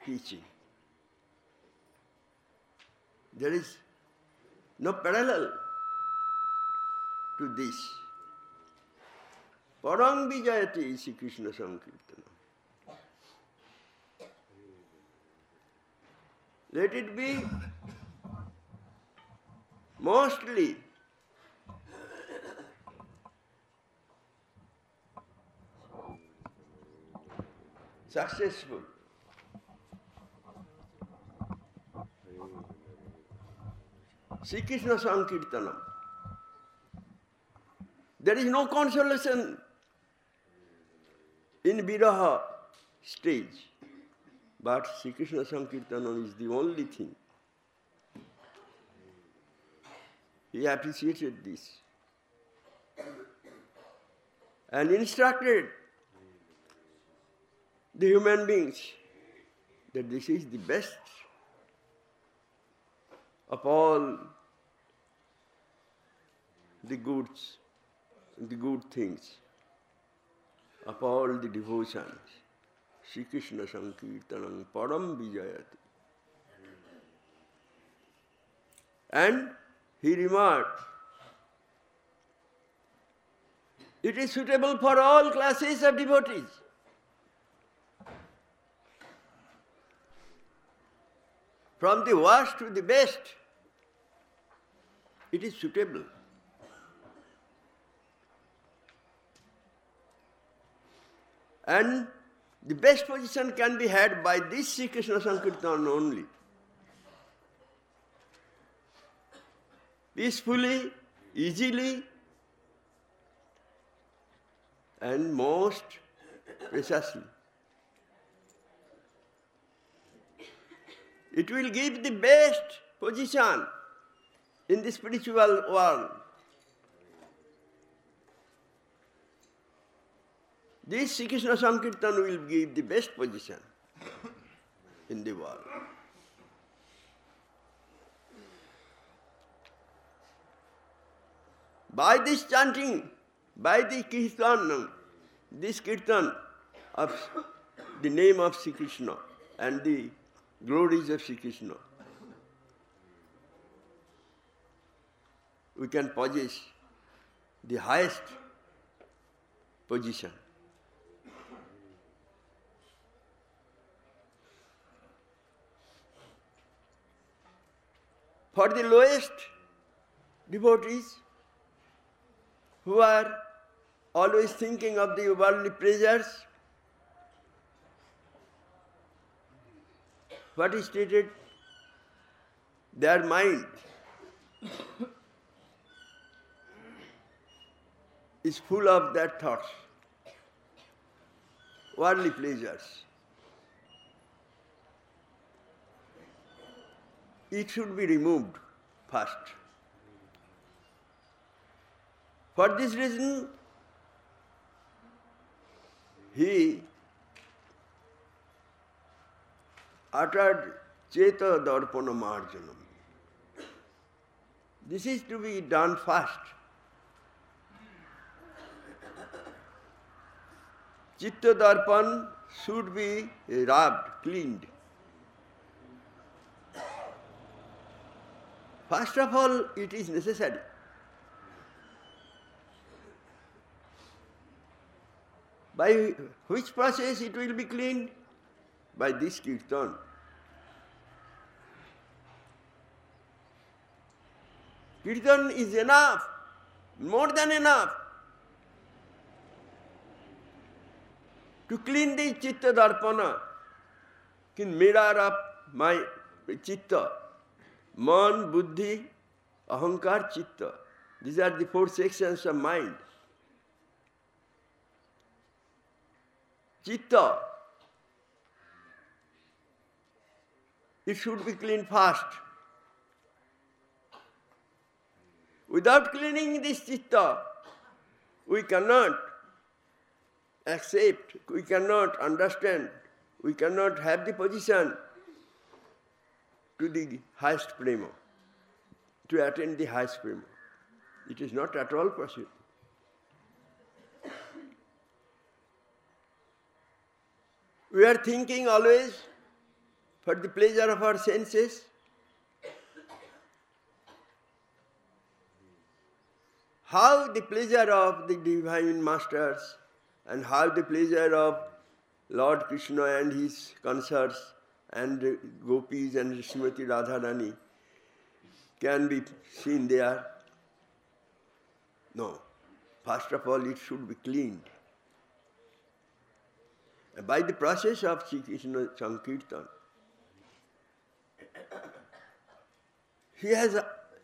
teaching. There is no parallel to this. Parang vijayati Sri Krishna Sankirtana. Let it be mostly successful. Sri Krishna Sankirtanam. There is no consolation in Viraha stage, but Sri Krishna Sankirtanam is the only thing. He appreciated this and instructed the human beings that this is the best of all the goods, the good things, of all the devotions. Sri Krishna Sankirtanam Param Vijayati. And he remarked, it is suitable for all classes of devotees. From the worst to the best, it is suitable. And the best position can be had by this Sri Krishna Sankirtan only. Peacefully, easily, and most preciously. It will give the best position in the spiritual world. This Sri Krishna Sankirtan will give the best position in the world. By this chanting, by the kirtan, this kirtan of the name of Sri Krishna and the glories of Sri Krishna, we can possess the highest position. For the lowest devotees who are always thinking of the worldly pleasures, what is stated? Their mind is full of their thoughts, worldly pleasures. It should be removed first. For this reason, he uttered Cheta Darpana Marjanam. This is to be done first. Chitta Darpan should be rubbed, cleaned. First of all, it is necessary. By which process it will be cleaned? By this kirtan. Kirtan is enough, more than enough, to clean the chitta darpana, mirror of my chitta, man, buddhi, ahankar, chitta. These are the four sections of mind. Chitta, it should be cleaned first. Without cleaning this chitta, we cannot accept, we cannot understand, we cannot have the position to the highest prema, to attain the highest prema. It is not at all possible. We are thinking always for the pleasure of our senses. How the pleasure of the divine masters and how the pleasure of Lord Krishna and his consorts and gopis and Srimati Radharani can be seen there? No. First of all, it should be cleaned. And by the process of Sri Krishna Sankirtan, he has,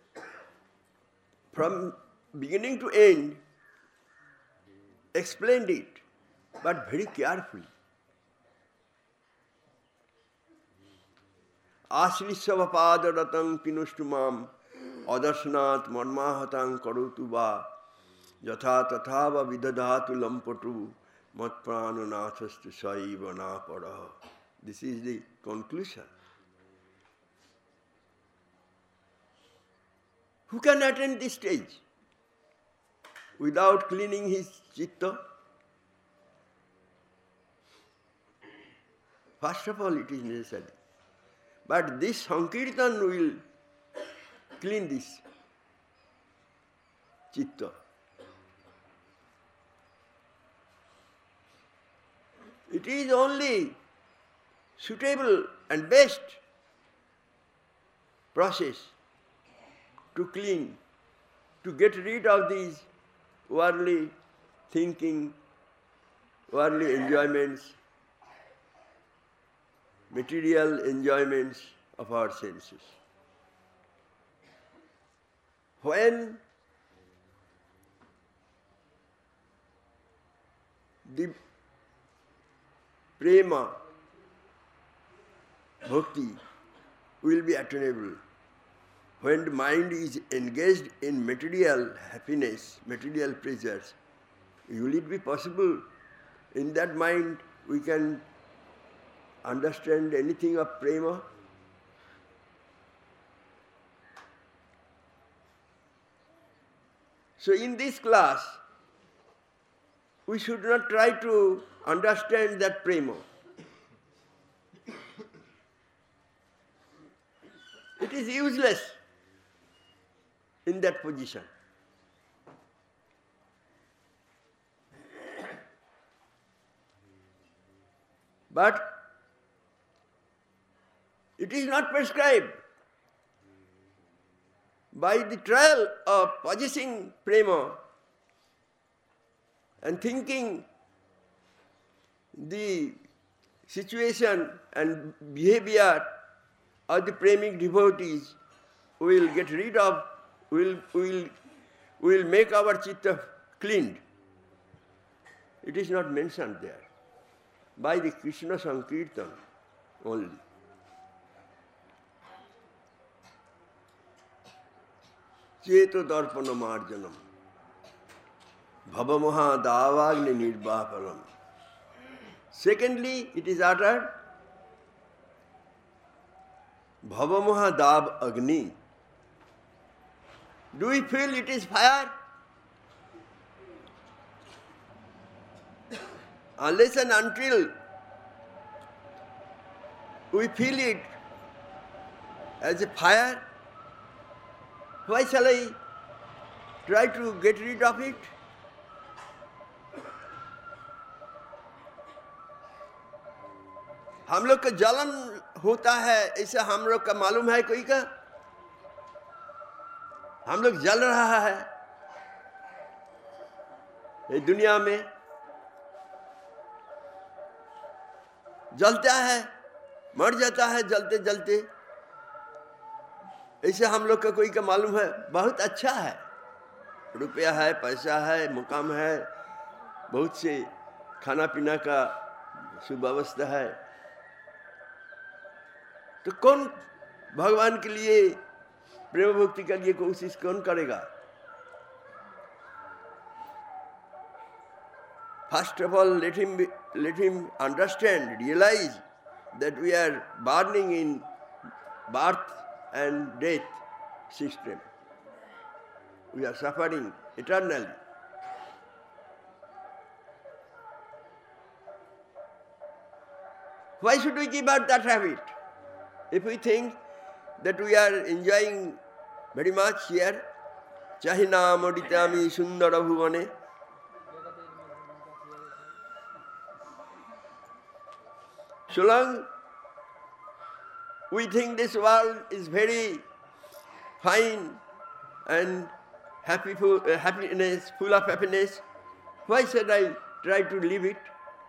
from beginning to end, explained it, but very carefully. Asrisavapadaratan pinustumam adarsnat marmahatang karotu va yatha tathava vidadhatu lampatu matprananathastu saiva naparaha. This is the conclusion. Who can attain this stage without cleaning his citta? First of all, it is necessary. But this Sankirtan will clean this citta. It is only suitable and best process to clean, to get rid of these worldly thinking, worldly enjoyments, material enjoyments of our senses. When the prema, bhakti will be attainable, when the mind is engaged in material happiness, material pleasures, will it be possible in that mind we can understand anything of prema? So in this class, we should not try to understand that prema. It is useless in that position. But it is not prescribed. By the trial of possessing prema and thinking the situation and behavior of the premic devotees, we will get rid of, we will make our citta cleaned. It is not mentioned there. By the Krishna Sankirtan only. Cheto darpana marjanam bhavamaha davagni nirvapalam. Secondly, it is uttered bhavamaha dav agni. Do we feel it is fire? Unless and until we feel it as a fire, why shall I try to get rid of it? हम लोग का जलन होता है, ऐसा हम लोग का मालूम है कोई का? हम लोग जल रहा है ये दुनिया में, जलता है, मर जाता है जलते जलते, ऐसे हम लोग का कोई का मालूम है? बहुत अच्छा है, रुपया है, पैसा है, मुकाम है, बहुत से खाना पीना का सुव्यवस्था है, तो कौन भगवान के लिए प्रेम भक्ति के लिए कोशिश कौन करेगा? First of all, let him understand, realize that we are burning in birth and death system. We are suffering eternally. Why should we give up that habit? If we think that we are enjoying very much here, Chahina moditami sundara bhuvane, so long we think this world is very fine and happiness, full of happiness, why should I try to live it?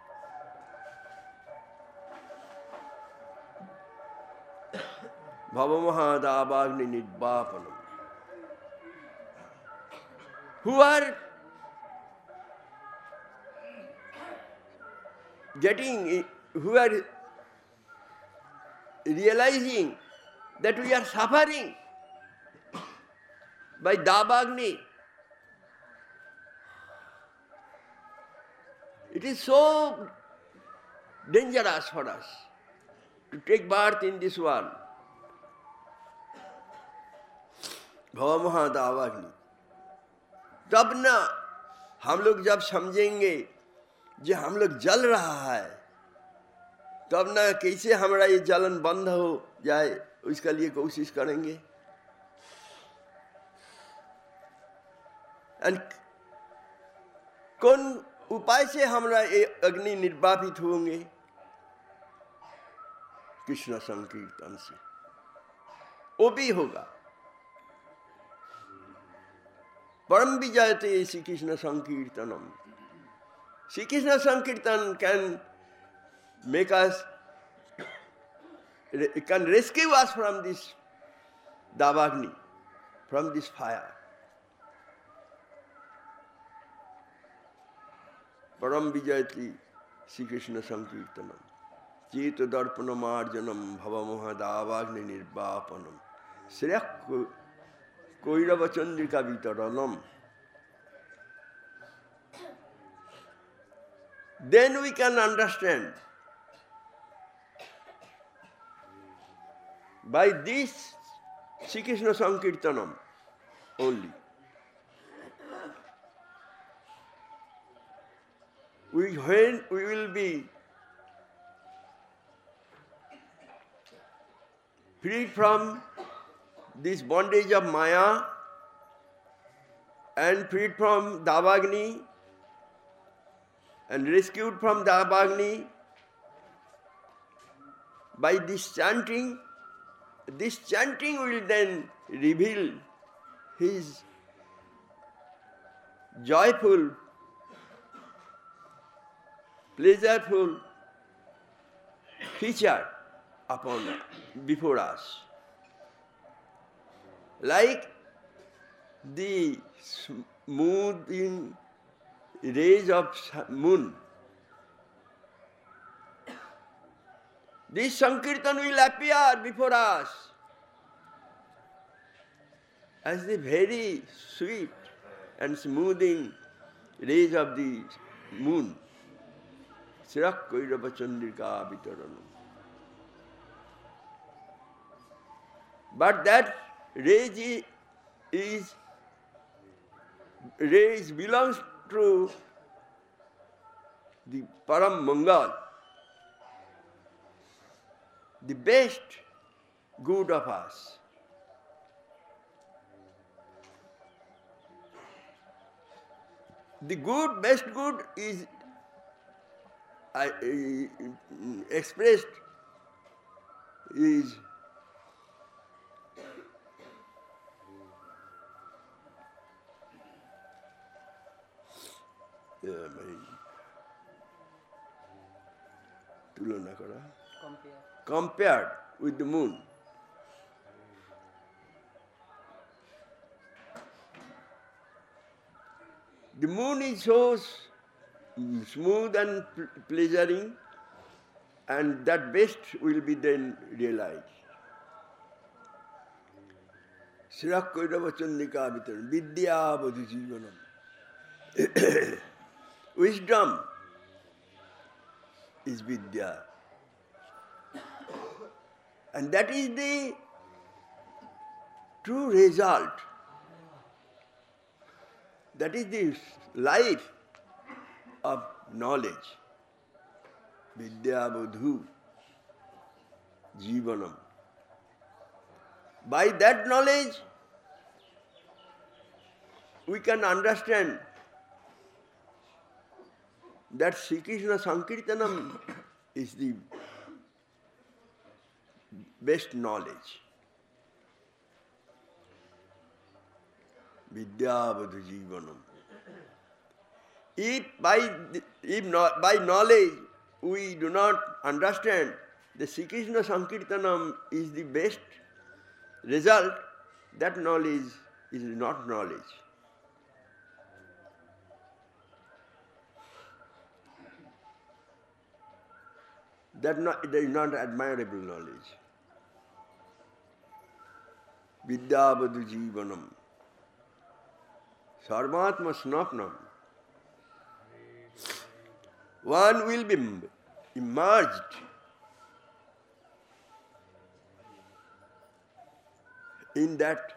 Bhavamahadabagni nidvapanam. Who are realizing that we are suffering by Dabagni. It is so dangerous for us to take birth in this world. भवमहा दावाग्नि. तब ना हम लोग जब समझेंगे कि हम लोग जल रहा है, तब ना कैसे हमारा ये जलन बंद हो जाए, उसके लिए कोशिश करेंगे. And कौन उपाय से हमारा ये अग्नि निर्वापित होंगे? कृष्ण संकीर्तन से. वो भी होगा. परम विजयते Shri Krishna संकीर्तनम. Shri Krishna Sankirtan can make us, it can rescue us from this Davagni, from this fire. Param Vijayati Shri Krishna Sankirtanam. Cheta Darpanam Arjanam Bhavamoha Davagni Nirvapanam. Sriyak Koirava Chandrika Vitaranam. Then we can understand. By this Shri Krishna Sankirtanam only, when we will be freed from this bondage of Maya and freed from Davagni and rescued from Davagni by this chanting will then reveal his joyful, pleasureful feature before us. Like the smoothing rays of moon, this Sankirtan will appear before us as the very sweet and smoothing rays of the moon. Sirak Koirava Chandrika Vitaranam. But that rays belongs to the Param Mangal, the best good of us. The good, best good is expressed is compared with the moon. The moon is so smooth and pleasuring, and that best will be then realized. Sirak Koirava Chandrika Vitaranam. Vidya Bodhi Jivanam. Wisdom is Vidya. And that is the true result. That is the life of knowledge. Vidya Bodhu Jivanam. By that knowledge, we can understand that Sri Krishna Sankirtanam is the best knowledge. Vidyavadhu Jivanam. If by knowledge we do not understand the Sri Krishna Sankirtanam is the best result, that knowledge is not knowledge. That is not admirable knowledge. Vidyavadhu Jivanam. Sarvatma Snapnam. One will be immersed in that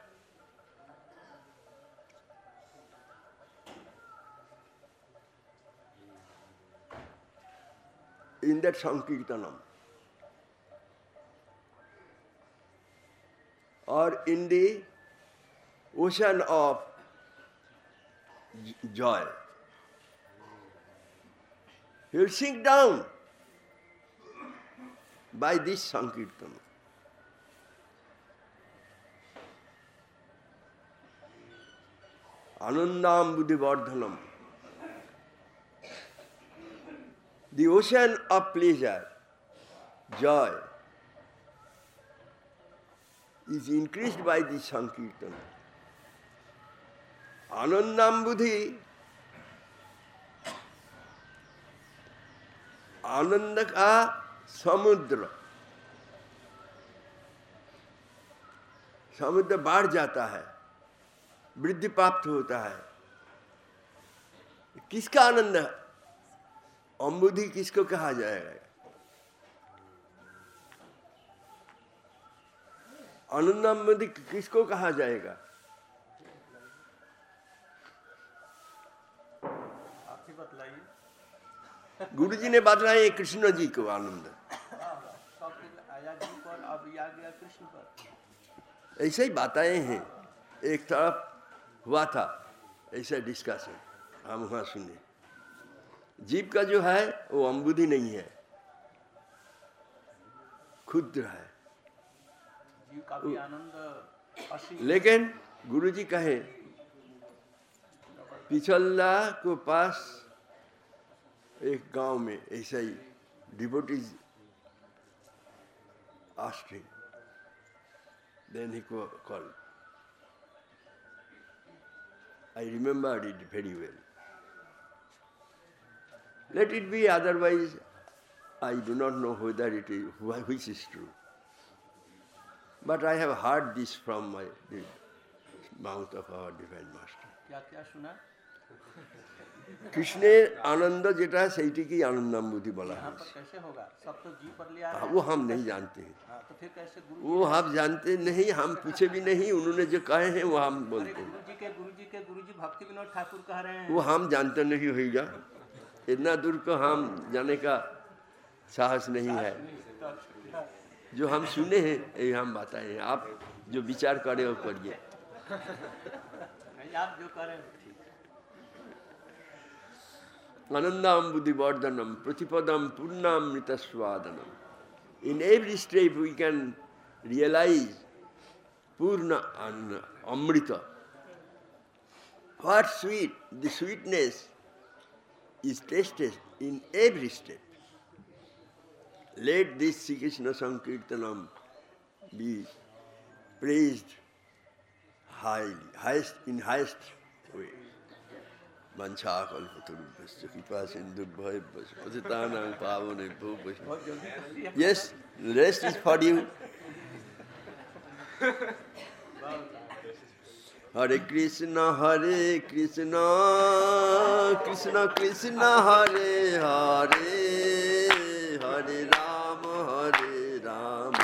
Sankirtanam, or in the ocean of joy. He will sink down by this Sankirtan. Anandam Buddhivardhanam. The ocean of pleasure, joy, is increased by this Sankirtan. Anandam Buddhi, आनंद का समुद्र, समुद्र बढ़ जाता है, वृद्धि प्राप्त होता है. किसका आनंद है? अम्बुधि किसको कहा जाएगा? आनंद अम्बुधि किसको कहा जाएगा? आप ही बतलाइए. गुरु जी ने बतलाए कृष्ण जी को आनंद. ऐसे ही बताए हैं. एक तरफ हुआ था ऐसा डिस्कशन, हम वहाँ सुने. जीव का जो है वो अम्बुधि नहीं है, क्षुद्र है. जीव का भी आनंद. लेकिन गुरु जी कहे पिछला को पास एक गांव में ऐसा ही devotees asked him. Then he called. I remembered it very well. Let it be, otherwise I do not know whether it is, which is true. But I have heard this from the mouth of our Divine Master. क्या सुना? कृष्णेर आनंद जेटा সেইটিকেই आनंदाम्बुधि बोला है. कैसे होगा? सब तो जीव पर लिया है. वो हम नहीं जानते हैं. तो फिर कैसे गुरु? वो आप जानते नहीं, हम पूछे भी नहीं. उन्होंने जो कहे हैं वो हम बोलते हैं. गुरु जी भक्ति विनोद ठाकुर कह रहे हैं. वो हम जानते नहीं होगा. इतना दूर को हम जाने का साहस नहीं है. जो हम सुने हैं ये हम बताए हैं. आप जो विचार करे वो करिए. आप जो करें. Anandam Buddhivardhanam Pratipadam Purnamrita Swadanam. In every step we can realize Purna and Amrita. What sweet, the sweetness is tasted in every step. Let this Sri Krishna Sankirtanam be praised highly, in highest way. Manchakalpaturubhasya kripa sindhubhayabhasya patitanam pavanebhyo vaishnavabhyo. Yes, the rest is for you. Hare Krishna, Krishna Krishna, Hare Hare, Hare Rama, Rama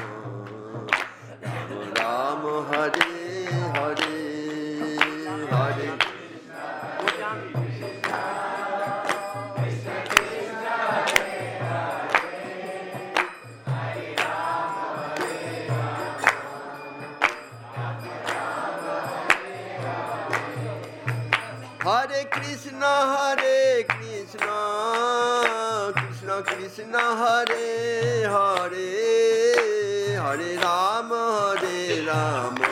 Rama, Hare Hare. Krishna Hare Hare Hare Rama Rama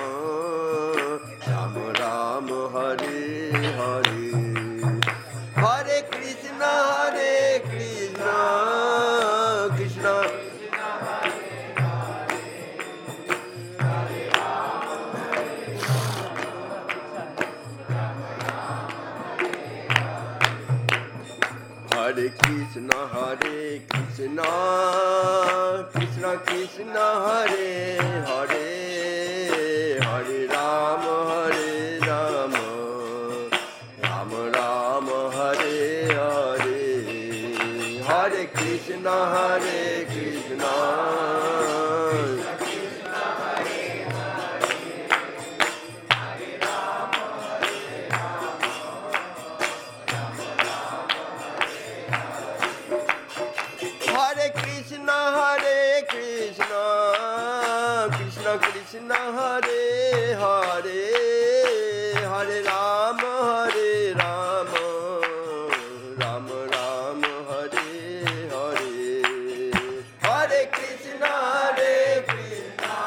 Rama Hare Hare Hare Krishna Krishna Hare Krishna Krishna Krishna Hare Hare Hare Rama Rama Rama Hare Hare Hare Krishna Krishna Hare Hare Hare Rama Rama Rama Hare Hare Hare Krishna Krishna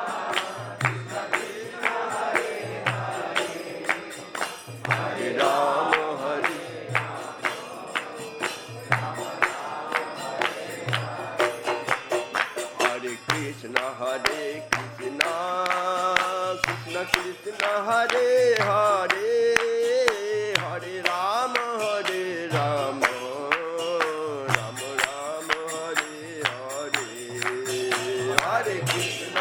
Hare Rama Hare Hare Krishna Krishna Krishna Hare Hare Hare Rama Rama Rama Hare Hare Hare Krishna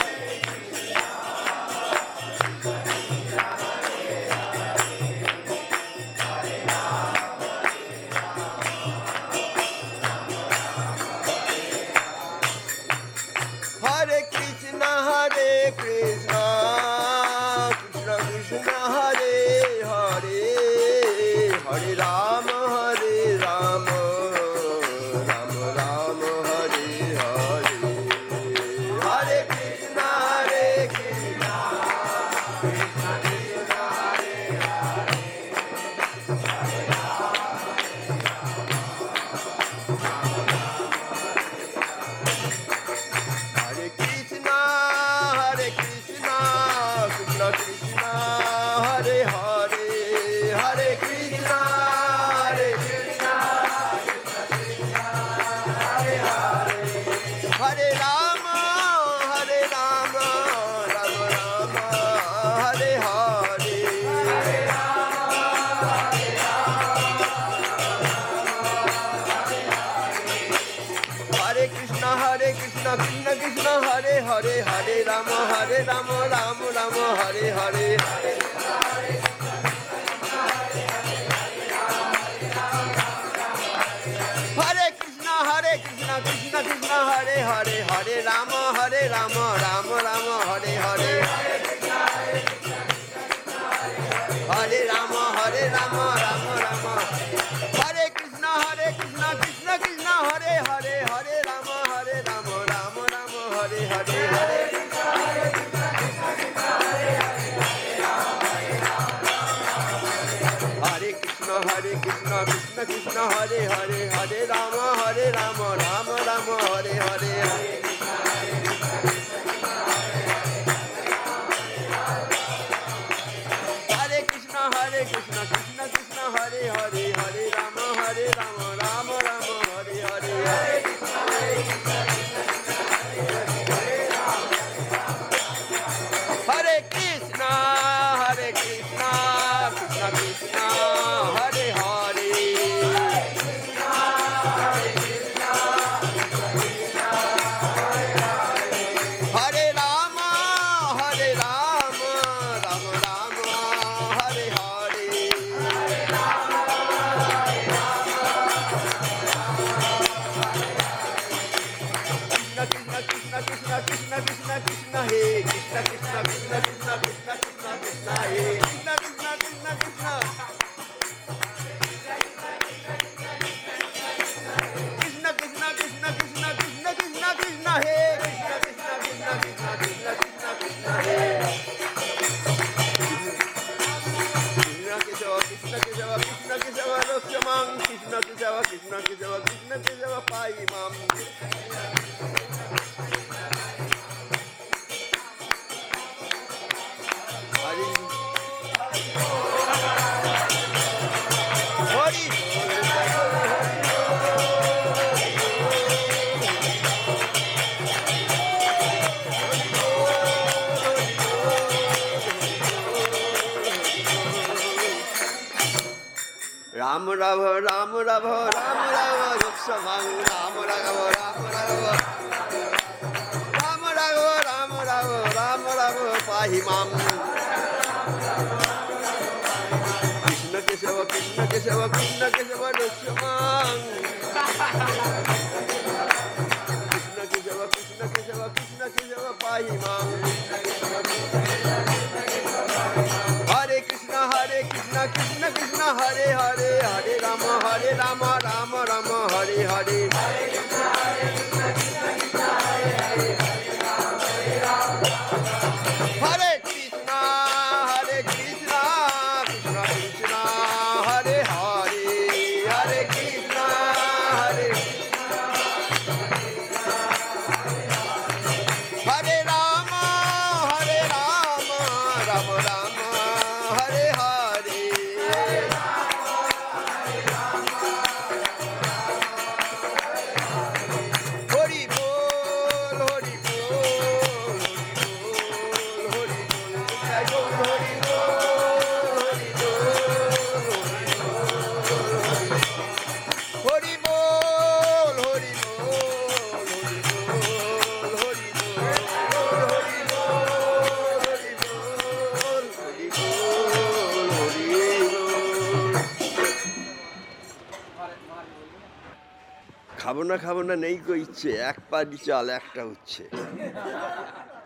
Hare Krishna Krishna Krishna Hare Hare Hare Rama Rama Rama Hare Hare Hare Krishna Krishna Hare Krishna Krishna Hare Hare Hare Krishna Hare Hare Hare Rama Rama Rama Hare Hare Hare Krishna Krishna Krishna Hare Hare Hare Rama Rama Rama Hare Hare Hare Krishna Krishna Krishna Hare Hare Hare Rama Rama Rama Hare Hare Hare Rama Rama Rama Hare Krishna Krishna Krishna Hare Hare Hare Rama Rama Rama Hare Hare Hare Krishna Krishna Krishna Hare Hare Hare Rama Rama Rama Hare Hare Hare Krishna Krishna Krishna Hare Hare Hare Rama Rama Rama Hare Hare Hare Krishna Krishna Krishna Hare Hare Hare Rama Rama Rama Hare Hare Krishna Krishna Krishna Krishna Krishna He Krishna Krishna Krishna Krishna Krishna Krishna Krishna He Krishna Krishna Krishna Krishna Krishna Krishna Krishna Krishna Krishna Krishna Krishna He Krishna Krishna Krishna Krishna Krishna Krishna Krishna He Krishna Kesava Lakshman Krishna Kesava Pai Ram রাঘব রাম রাঘব রাম রাঘব যৎসমাং রাম রাঘব রাম রাঘব রাম রাঘব রাম রাঘব রাম রাঘব পাহি মাম কৃষ্ণ কেশব কৃষ্ণ কেশব কৃষ্ণ কেশব যৎসমাং কৃষ্ণ কেশব কৃষ্ণ কেশব কৃষ্ণ কেশব পাহি মাম হরে কৃষ্ণ কৃষ্ণ কৃষ্ণ হরে হরে হরে রাম রাম রাম হরে হরে হরে কৃষ্ণ কৃষ্ণ কৃষ্ণ হরে হরে হরে কৃষ্ণ হরে হরে রাম রাম রাম হরে হরে হরি বল হরি বল হরি বল হরি বল হরি বল হরি খাবো না নেই কো ইচ্ছে এক পা চাল একটা হচ্ছে